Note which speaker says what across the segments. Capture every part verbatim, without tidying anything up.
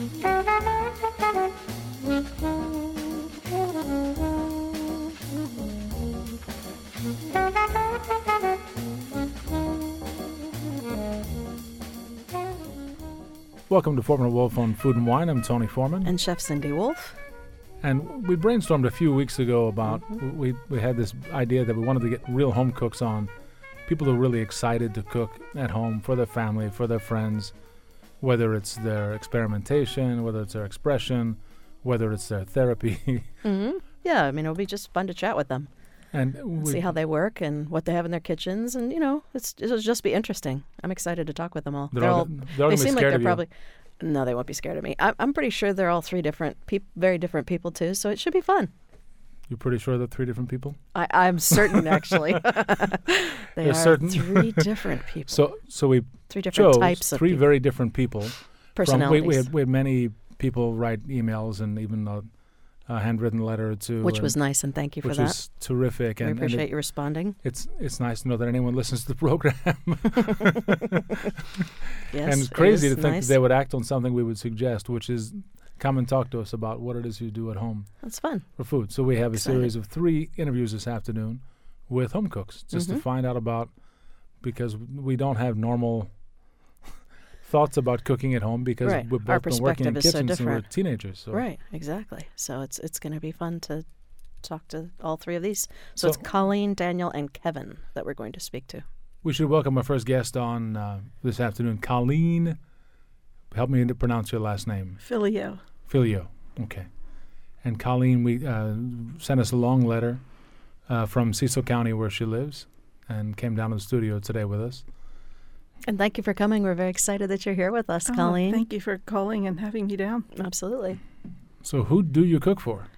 Speaker 1: Welcome to Foreman and Wolf on Food and Wine. I'm Tony Foreman.
Speaker 2: And Chef Cindy Wolf.
Speaker 1: And we brainstormed a few weeks ago about, mm-hmm. we, we had this idea that we wanted to get real home cooks on, people who are really excited to cook at home for their family, for their friends, whether it's their experimentation, whether it's their expression, whether it's their therapy.
Speaker 2: Mm-hmm. Yeah, I mean, it'll be just fun to chat with them.
Speaker 1: And we,
Speaker 2: see how they work and what they have in their kitchens, and you know, it's it'll just be interesting. I'm excited to talk with them all.
Speaker 1: They're, they're all, they're all
Speaker 2: they
Speaker 1: seem
Speaker 2: like they're probably
Speaker 1: you.
Speaker 2: No, they won't be scared of me. I'm I'm pretty sure they're all three different people, very different people too. So it should be fun.
Speaker 1: You're pretty sure they're three different people?
Speaker 2: I I'm certain actually. they
Speaker 1: You're
Speaker 2: are
Speaker 1: certain?
Speaker 2: three different people.
Speaker 1: So so we
Speaker 2: three different
Speaker 1: chose
Speaker 2: types of
Speaker 1: three
Speaker 2: people.
Speaker 1: very different people.
Speaker 2: Personalities.
Speaker 1: From, we, we, had, we had many people write emails and even a, a handwritten letter or two.
Speaker 2: Which was nice, and thank you for
Speaker 1: which
Speaker 2: that.
Speaker 1: Which was terrific.
Speaker 2: We
Speaker 1: and,
Speaker 2: appreciate
Speaker 1: and it,
Speaker 2: you responding.
Speaker 1: It's it's nice to know that anyone listens to the program.
Speaker 2: Yes,
Speaker 1: and it's crazy
Speaker 2: it
Speaker 1: to think
Speaker 2: nice.
Speaker 1: that they would act on something we would suggest, which is come and talk to us about what it is you do at home.
Speaker 2: That's fun.
Speaker 1: For food. So we have
Speaker 2: Excited.
Speaker 1: a series of three interviews this afternoon with home cooks, just
Speaker 2: mm-hmm.
Speaker 1: to find out about, because we don't have normal thoughts about cooking at home because
Speaker 2: right.
Speaker 1: we've
Speaker 2: Our
Speaker 1: both been working in
Speaker 2: perspective is so
Speaker 1: kitchens and we're
Speaker 2: different.
Speaker 1: teenagers. So.
Speaker 2: Right, exactly. So it's it's going to be fun to talk to all three of these. So,
Speaker 1: So
Speaker 2: it's Colleen, Daniel, and Kevin that we're going to speak to.
Speaker 1: We should welcome our first guest on uh, this afternoon, Colleen. Help me to pronounce your last name.
Speaker 3: Filio.
Speaker 1: Filio, okay. And Colleen, we uh, sent us a long letter uh, from Cecil County where she lives and came down to the studio today with us.
Speaker 2: And thank you for coming. We're very excited that you're here with us,
Speaker 3: Oh,
Speaker 2: Colleen.
Speaker 3: thank you for calling and having me down.
Speaker 2: Absolutely.
Speaker 1: So who do you cook for?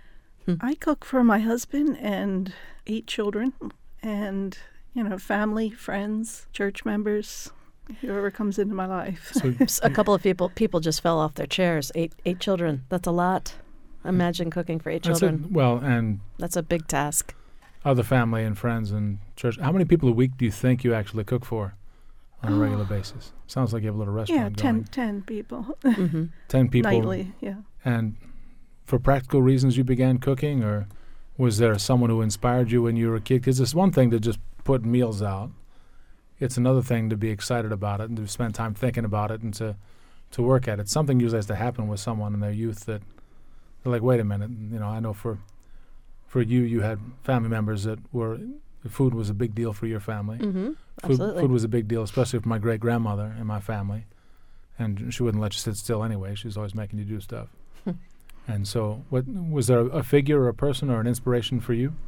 Speaker 3: I cook for my husband and eight children and, you know, family, friends, church members, whoever comes into my life.
Speaker 1: So
Speaker 2: A couple of people people just fell off their chairs. Eight eight children. That's a lot. Imagine cooking for eight
Speaker 1: that's
Speaker 2: children.
Speaker 1: it. Well, and
Speaker 2: That's a big task.
Speaker 1: other family and friends and church. How many people a week do you think you actually cook for on a
Speaker 3: Oh.
Speaker 1: regular basis? Sounds like you have a little
Speaker 3: yeah,
Speaker 1: restaurant
Speaker 3: ten,
Speaker 1: going.
Speaker 3: ten people
Speaker 2: Mm-hmm.
Speaker 1: Ten people.
Speaker 3: nightly, yeah.
Speaker 1: And for practical reasons you began cooking, or was there someone who inspired you when you were a kid? Because it's one thing to just put meals out. It's another thing to be excited about it and to spend time thinking about it and to, to work at it. Something usually has to happen with someone in their youth that they're like, wait a minute, you know, I know for for you, you had family members that were, food was a big deal for your family.
Speaker 2: Mm-hmm.
Speaker 1: Food,
Speaker 2: Absolutely.
Speaker 1: food was a big deal, especially for my great-grandmother and my family. And she wouldn't let you sit still anyway. She was always making you do stuff. And so what was there a, a figure or a person or an inspiration for you?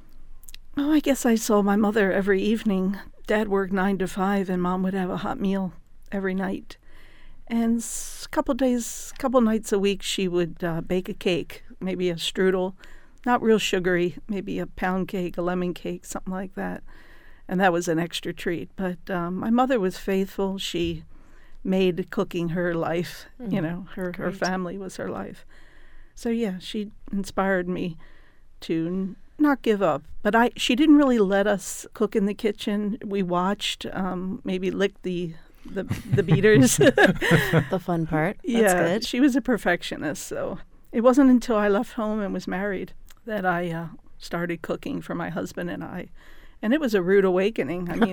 Speaker 3: Oh, I guess I saw my mother every evening. Dad worked nine to five, and Mom would have a hot meal every night. And a couple days, couple nights a week, she would uh, bake a cake, maybe a strudel, not real sugary, maybe a pound cake, a lemon cake, something like that. And that was an extra treat. But um, my mother was faithful. She made cooking her life.
Speaker 2: Mm,
Speaker 3: you know, her, her
Speaker 2: great.
Speaker 3: family was her life. So yeah, she inspired me to n- not give up. But I, she didn't really let us cook in the kitchen. We watched, um, maybe licked the the, the beaters.
Speaker 2: The fun part. That's
Speaker 3: yeah,
Speaker 2: good.
Speaker 3: she was a perfectionist. So it wasn't until I left home and was married that I uh, started cooking for my husband and I. And it was a rude awakening. I mean,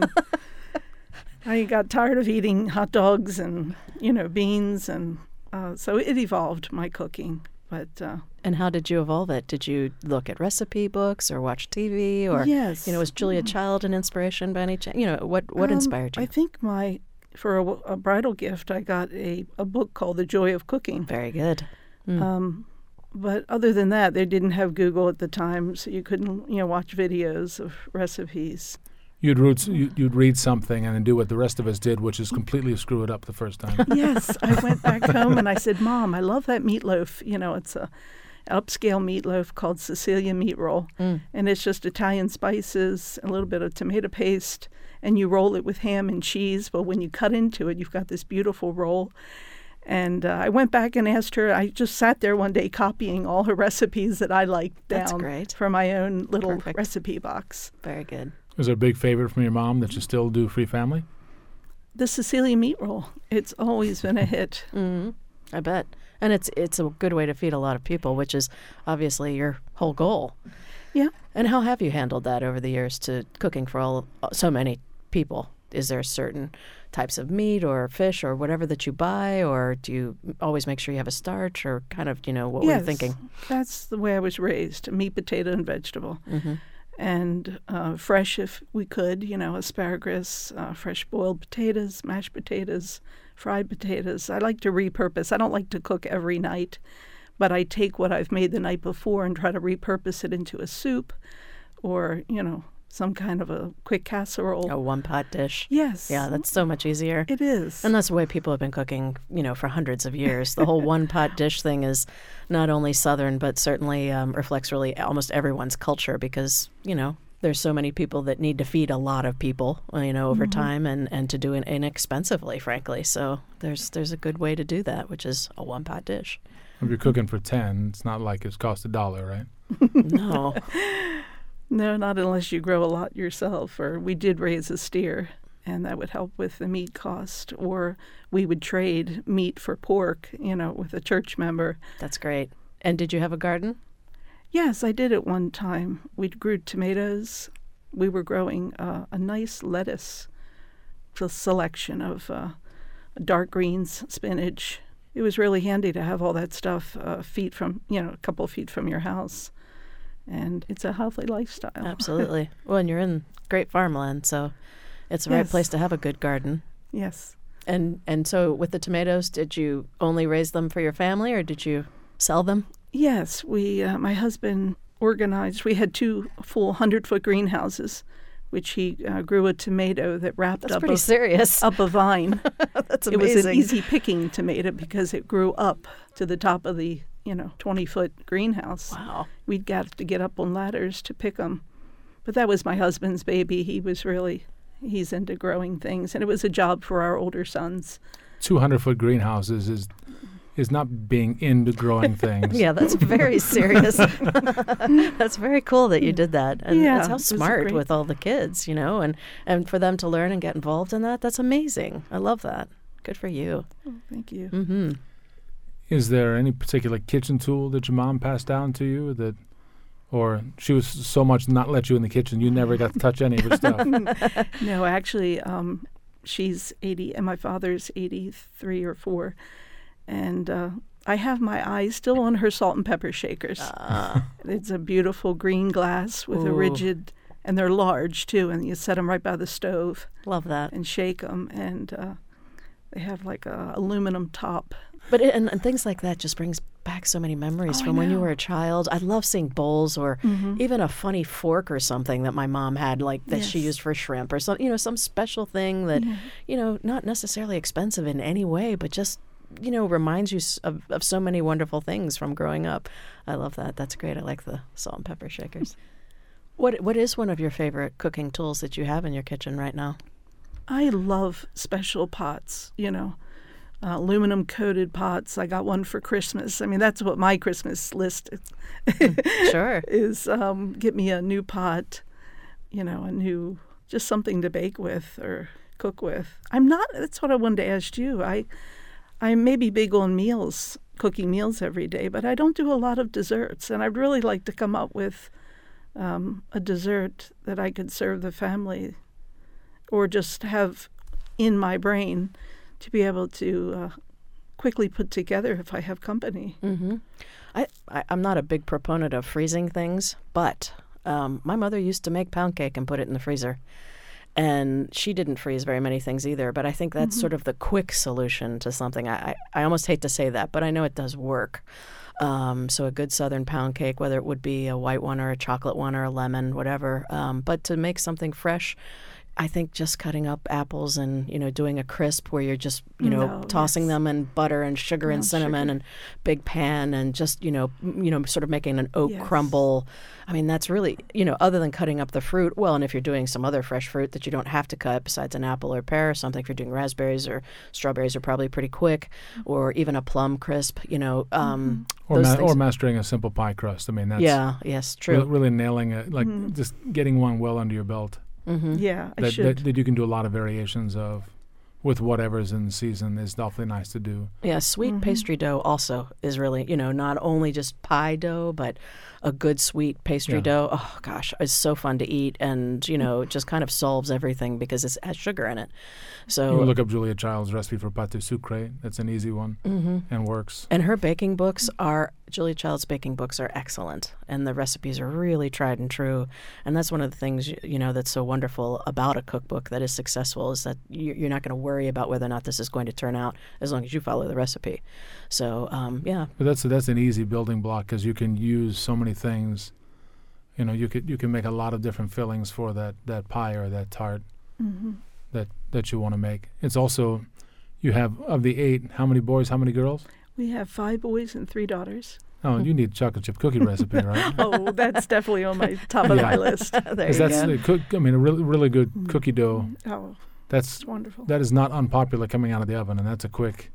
Speaker 3: I got tired of eating hot dogs and, you know, beans. And uh, so it evolved, my cooking. But uh,
Speaker 2: And how did you evolve it? Did you look at recipe books or watch T V? Or,
Speaker 3: yes.
Speaker 2: you know, was Julia Child an inspiration by any chance? You know, what, what
Speaker 3: Um,
Speaker 2: inspired you?
Speaker 3: I think my, for a, a bridal gift, I got a, a book called The Joy of Cooking.
Speaker 2: Very good. Mm.
Speaker 3: Um, but other than that, they didn't have Google at the time, so you couldn't, you know, watch videos of recipes.
Speaker 1: You'd read, you'd, you'd read something and then do what the rest of us did, which is completely screw it up the first time.
Speaker 3: Yes, I went back home and I said, Mom, I love that meatloaf. You know, it's a upscale meatloaf called Sicilia meat roll.
Speaker 2: Mm.
Speaker 3: And it's just Italian spices, a little bit of tomato paste, and you roll it with ham and cheese. But when you cut into it, you've got this beautiful roll. And uh, I went back and asked her, I just sat there one day copying all her recipes that I liked
Speaker 2: That's
Speaker 3: down
Speaker 2: great.
Speaker 3: for my own little
Speaker 2: Perfect.
Speaker 3: recipe box.
Speaker 2: Very good.
Speaker 1: Was there a big favorite from your mom that you still do for your family?
Speaker 3: The Sicilian meat roll. It's always been a hit.
Speaker 2: Mm-hmm. I bet. And it's it's a good way to feed a lot of people, which is obviously your whole goal.
Speaker 3: Yeah.
Speaker 2: And how have you handled that over the years to cooking for all so many people? Is there certain types of meat or fish or whatever that you buy, or do you always make sure you have a starch, or kind of, you know, what
Speaker 3: yes,
Speaker 2: were you thinking?
Speaker 3: That's the way I was raised, meat, potato, and vegetable.
Speaker 2: Mm-hmm.
Speaker 3: And uh, fresh if we could, you know, asparagus, uh, fresh boiled potatoes, mashed potatoes, fried potatoes. I like to repurpose. I don't like to cook every night, but I take what I've made the night before and try to repurpose it into a soup or, you know, some kind of a quick casserole.
Speaker 2: A one-pot dish.
Speaker 3: Yes.
Speaker 2: Yeah, that's so much easier.
Speaker 3: It is.
Speaker 2: And that's the way people have been cooking, you know, for hundreds of years. The whole one-pot dish thing is not only Southern, but certainly um, reflects really almost everyone's culture because, you know, there's so many people that need to feed a lot of people, you know, over
Speaker 3: Mm-hmm.
Speaker 2: time and, and to do it inexpensively, frankly. So there's there's a good way to do that, which is a one-pot dish.
Speaker 1: If you're cooking for ten, it's not like it's cost a dollar, right?
Speaker 2: No.
Speaker 3: No, not unless you grow a lot yourself. Or we did raise a steer, and that would help with the meat cost. Or we would trade meat for pork, you know, with a church member.
Speaker 2: That's great. And did you have a garden?
Speaker 3: Yes, I did at one time. We grew tomatoes. We were growing uh, a nice lettuce a selection of uh, dark greens, spinach. It was really handy to have all that stuff uh, feet from, you know, a couple of feet from your house. And it's a healthy lifestyle.
Speaker 2: Absolutely. Well, and you're in great farmland, so it's the right
Speaker 3: Yes.
Speaker 2: place to have a good garden.
Speaker 3: Yes.
Speaker 2: And and so with the tomatoes, did you only raise them for your family, or did you sell them?
Speaker 3: Yes, we. Uh, my husband organized. We had two full hundred-foot greenhouses, which he uh, grew a tomato that wrapped
Speaker 2: That's
Speaker 3: up
Speaker 2: pretty
Speaker 3: a,
Speaker 2: serious.
Speaker 3: up a vine.
Speaker 2: That's
Speaker 3: It
Speaker 2: amazing.
Speaker 3: was an easy picking tomato because it grew up to the top of the, you know, twenty-foot greenhouse.
Speaker 2: Wow.
Speaker 3: We'd got to get up on ladders to pick them. But that was my husband's baby. He was really, he's into growing things. And it was a job for our older sons.
Speaker 1: two hundred foot greenhouses is is not being into growing things.
Speaker 2: Yeah, that's very serious. That's very cool that you did that. And
Speaker 3: Yeah,
Speaker 2: that's how
Speaker 3: it was a
Speaker 2: smart
Speaker 3: great-
Speaker 2: with all the kids, you know, and, and for them to learn and get involved in that, that's amazing. I love that. Good for you.
Speaker 3: Oh, thank you.
Speaker 2: Mm-hmm.
Speaker 1: Is there any particular kitchen tool that your mom passed down to you that, or she was so much not let you in the kitchen, you never got to touch any of her stuff?
Speaker 3: No, actually, um, she's eighty, and my father's eighty-three or four. And uh, I have my eyes still on her salt and pepper shakers.
Speaker 2: Ah.
Speaker 3: It's a beautiful green glass with a
Speaker 2: Ooh.
Speaker 3: rigid, and they're large too, and you set them right by the stove
Speaker 2: Love that.
Speaker 3: and shake them, and uh, they have like a aluminum top.
Speaker 2: But it, and, and things like that just brings back so many memories
Speaker 3: Oh, I
Speaker 2: from when you
Speaker 3: know.
Speaker 2: were a child. I love seeing bowls or
Speaker 3: Mhm.
Speaker 2: even a funny fork or something that my mom had, like that she
Speaker 3: Yes.
Speaker 2: used for shrimp or some, you know, some special thing that,
Speaker 3: Yeah.
Speaker 2: you know, not necessarily expensive in any way, but just, you know, reminds you s- of, of so many wonderful things from growing up. I love that. That's great. I like the salt and pepper shakers. What What is one of your favorite cooking tools that you have in your kitchen right now?
Speaker 3: I love special pots, you know, uh, aluminum coated pots. I got one for Christmas. I mean, that's what my Christmas list is.
Speaker 2: Sure.
Speaker 3: is um, get me a new pot, you know, a new, just something to bake with or cook with. I'm not, that's what I wanted to ask you. I, I may be big on meals, cooking meals every day, but I don't do a lot of desserts. And I'd really like to come up with um, a dessert that I could serve the family or just have in my brain to be able to uh, quickly put together if I have company.
Speaker 2: Mm-hmm. I, I, I'm not a big proponent of freezing things, but um, my mother used to make pound cake and put it in the freezer. And she didn't freeze very many things either, but I think that's sort of the quick solution to something. I, I, I almost hate to say that, but I know it does work. Um, so a good Southern pound cake, whether it would be a white one or a chocolate one or a lemon, whatever. Um, but to make something fresh, I think just cutting up apples and, you know, doing a crisp where you're just, you know,
Speaker 3: No,
Speaker 2: tossing
Speaker 3: yes.
Speaker 2: them in butter and sugar and
Speaker 3: Brown
Speaker 2: cinnamon
Speaker 3: sugar.
Speaker 2: and big pan and just, you know, m- you know, sort of making an oat
Speaker 3: Yes.
Speaker 2: crumble. I mean, that's really, you know, other than cutting up the fruit, well, and if you're doing some other fresh fruit that you don't have to cut besides an apple or pear or something, if you're doing raspberries or strawberries are probably pretty quick, or even a plum crisp, you know. Um,
Speaker 1: Or,
Speaker 2: those
Speaker 1: ma-
Speaker 2: things-
Speaker 1: or mastering a simple pie crust. I mean, that's
Speaker 2: yeah, yes,
Speaker 1: re-
Speaker 2: true.
Speaker 1: really nailing it, like
Speaker 3: Mhm.
Speaker 1: just getting one well under your belt.
Speaker 2: Mm-hmm.
Speaker 3: Yeah, I
Speaker 1: That,
Speaker 3: should.
Speaker 1: that, that you can do a lot of variations of with whatever's in season is definitely nice to do.
Speaker 2: Yeah, sweet
Speaker 3: Mhm.
Speaker 2: pastry dough also is really, you know, not only just pie dough, but a good sweet pastry
Speaker 1: Yeah.
Speaker 2: dough. Oh, gosh, it's so fun to eat. And, you know, it just kind of solves everything because it has sugar in it.
Speaker 1: You
Speaker 2: So,
Speaker 1: can look up Julia Child's recipe for pâte sucré. That's an easy one
Speaker 2: Mhm.
Speaker 1: and works.
Speaker 2: And her baking books are, Julia Child's baking books are excellent. And the recipes are really tried and true. And that's one of the things, y- you know, that's so wonderful about a cookbook that is successful is that you- you're not going to worry about whether or not this is going to turn out as long as you follow the recipe. So, um, yeah.
Speaker 1: But that's that's an easy building block because you can use so many things. You know, you could you can make a lot of different fillings for that, that pie or that tart
Speaker 3: Mm-hmm.
Speaker 1: that, that you want to make. It's also, you have, of the eight, how many boys, how many girls?
Speaker 3: We have five boys and three daughters.
Speaker 1: Oh, you need chocolate chip cookie recipe, right?
Speaker 3: Oh, that's definitely on my top of
Speaker 1: Yeah.
Speaker 3: my list.
Speaker 2: there you
Speaker 1: Because that's
Speaker 2: go.
Speaker 1: the cook. I mean, a really really good
Speaker 3: Mm.
Speaker 1: cookie dough.
Speaker 3: Oh,
Speaker 1: That's
Speaker 3: it's wonderful.
Speaker 1: that is not unpopular coming out of the oven, and that's a quick,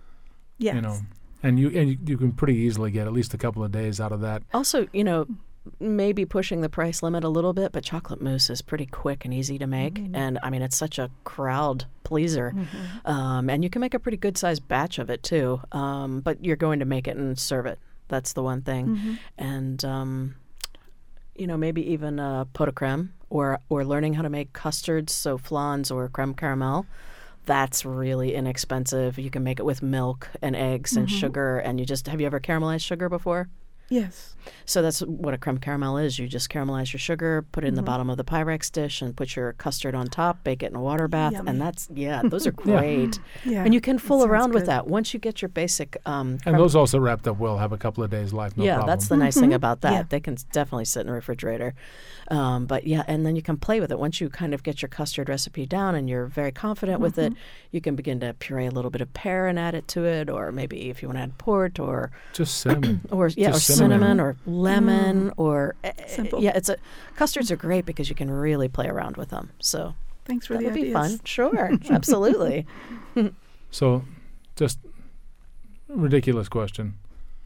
Speaker 3: Yes.
Speaker 1: you know, and you and you, you can pretty easily get at least a couple of days out of that.
Speaker 2: Also, you know, maybe pushing the price limit a little bit, but chocolate mousse is pretty quick and easy to make.
Speaker 3: Mhm.
Speaker 2: And I mean, it's such a crowd pleaser.
Speaker 3: Mhm.
Speaker 2: Um, and you can make a pretty good sized batch of it too. Um, but you're going to make it and serve it. That's the one thing.
Speaker 3: Mhm.
Speaker 2: And, um, you know, maybe even a pot de creme or, or learning how to make custards, so flans or creme caramel. That's really inexpensive. You can make it with milk and eggs and
Speaker 3: Mhm.
Speaker 2: sugar. And you just, have you ever caramelized sugar before?
Speaker 3: Yes.
Speaker 2: So that's what a creme caramel is. You just caramelize your sugar, put it in the
Speaker 3: Mhm.
Speaker 2: bottom of the Pyrex dish, and put your custard on top, bake it in a water bath,
Speaker 3: Yummy.
Speaker 2: and that's, yeah, those are great.
Speaker 3: Yeah.
Speaker 2: And you can fool
Speaker 3: sounds
Speaker 2: around with
Speaker 3: good.
Speaker 2: that. Once you get your basic um,
Speaker 1: And
Speaker 2: creme-
Speaker 1: those also wrapped up well. Have a couple of days life, no
Speaker 2: yeah,
Speaker 1: problem.
Speaker 2: that's the nice thing
Speaker 3: Mhm.
Speaker 2: about that.
Speaker 3: Yeah.
Speaker 2: They can s- definitely sit in the refrigerator. Um, but yeah, and then you can play with it. Once you kind of get your custard recipe down and you're very confident with it, you can begin to puree a little bit of pear and add it to it, or maybe if you want to add port or
Speaker 1: just cinnamon.
Speaker 2: or yeah,
Speaker 1: Just
Speaker 2: or
Speaker 1: cinnamon.
Speaker 2: cinnamon, or lemon, or uh,
Speaker 3: Simple.
Speaker 2: yeah, it's a custards are great because you can really play around with them. So
Speaker 3: Thanks for
Speaker 2: that
Speaker 3: the
Speaker 2: would be
Speaker 3: ideas.
Speaker 2: fun. Sure, absolutely.
Speaker 1: So, just ridiculous question: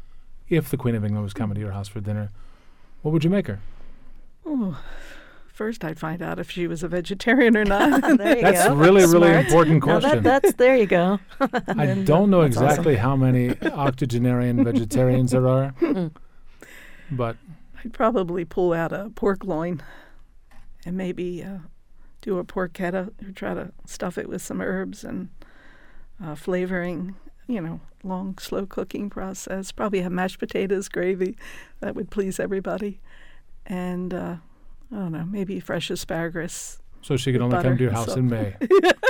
Speaker 1: if the Queen of England was coming to your house for dinner, what would you make her?
Speaker 3: Oh, first I'd find out if she was a vegetarian or not.
Speaker 2: There you
Speaker 1: That's
Speaker 2: go.
Speaker 1: really really
Speaker 2: Smart.
Speaker 1: important
Speaker 2: Now
Speaker 1: question.
Speaker 2: that, that's there you go.
Speaker 1: I don't know
Speaker 2: That's awesome.
Speaker 1: exactly how many octogenarian vegetarians there are,
Speaker 2: Mm.
Speaker 1: but
Speaker 3: I'd probably pull out a pork loin and maybe uh, do a porchetta or try to stuff it with some herbs and uh, flavoring, you know, long, slow cooking process. Probably have mashed potatoes, gravy. That would please everybody. And, uh, I don't know, maybe fresh asparagus.
Speaker 1: so she could
Speaker 3: With
Speaker 1: only come to your
Speaker 3: butter,
Speaker 1: house
Speaker 3: so-
Speaker 1: in May.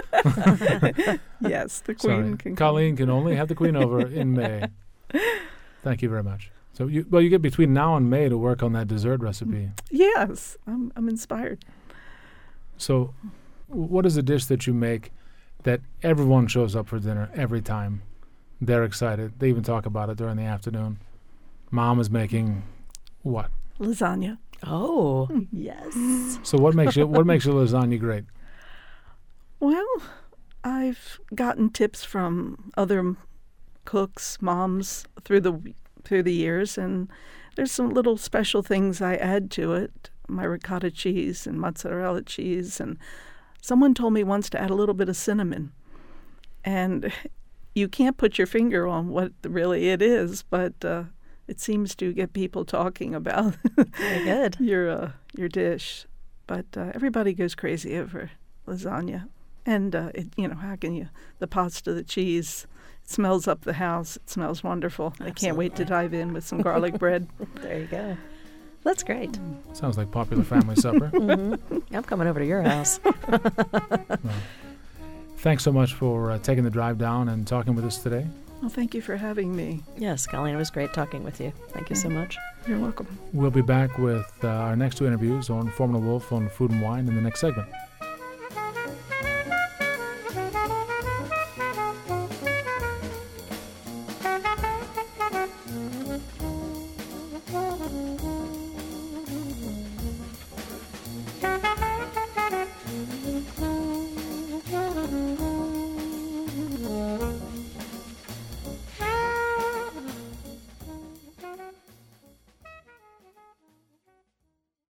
Speaker 3: Yes, the queen
Speaker 1: Sorry,
Speaker 3: can
Speaker 1: Colleen can only have the Queen over in May. Thank you very much. So you well, you get between now and May to work on that dessert recipe.
Speaker 3: Yes, I'm, I'm inspired.
Speaker 1: So, w- what is a dish that you make that everyone shows up for dinner every time? They're excited. They even talk about it during the afternoon. Mom is making what?
Speaker 3: Lasagna.
Speaker 2: Oh yes.
Speaker 1: So what makes you what makes your lasagna great?
Speaker 3: Well, I've gotten tips from other m- cooks, moms through the through the years, and there's some little special things I add to it. My ricotta cheese and mozzarella cheese, and someone told me once to add a little bit of cinnamon. And you can't put your finger on what really it is, but uh, it seems to get people talking about
Speaker 2: Very good.
Speaker 3: your uh, your dish. But uh, everybody goes crazy over lasagna. And, uh, it, you know, how can you, the pasta, the cheese, it smells up the house. It smells wonderful. I can't wait to dive in with some garlic bread.
Speaker 2: There you go. That's great.
Speaker 1: Sounds like popular family supper.
Speaker 2: hmm I'm coming over to your house.
Speaker 1: Well, thanks so much for uh, taking the drive down and talking with us today.
Speaker 3: Well, thank you for having me.
Speaker 2: Yes, Colleen, it was great talking with you. Thank you so much.
Speaker 3: You're welcome.
Speaker 1: We'll be back with uh, our next two interviews on Foreman and Wolf on Food and Wine in the next segment.